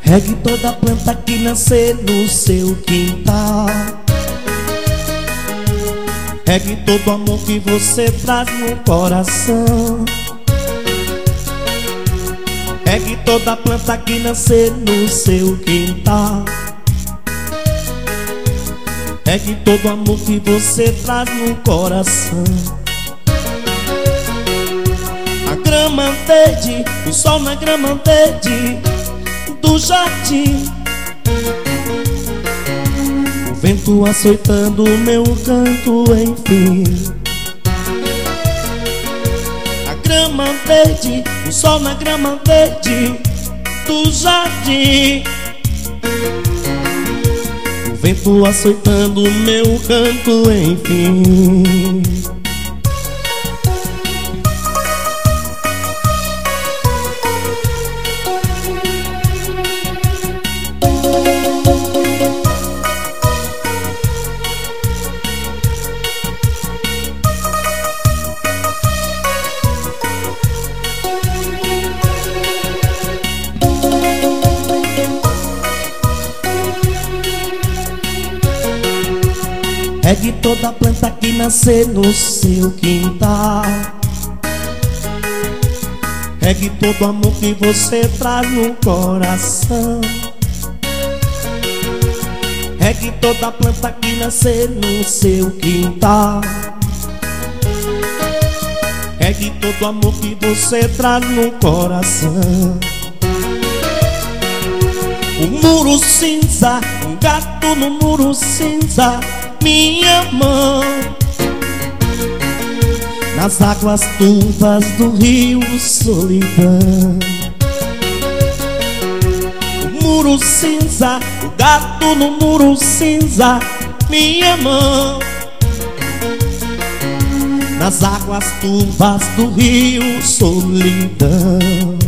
Regue toda planta que nascer no seu quintal. Regue todo amor que você traz no coração. Regue toda planta que nascer no seu quintal. Regue todo amor que você traz no coração. A grama verde, o sol na grama verde do jardim, o vento açoitando o meu canto, enfim. A grama verde, o sol na grama verde do jardim, o vento açoitando o meu canto, enfim. Regue toda planta que nascer no seu quintal. Regue todo amor que você traz no coração. Regue toda planta que nascer no seu quintal. Regue todo amor que você traz no coração. O muro cinza, um gato no muro cinza, minha mão. Nas águas turvas do rio, solidão. O muro cinza, o gato no muro cinza, minha mão. Nas águas turvas do rio, solidão.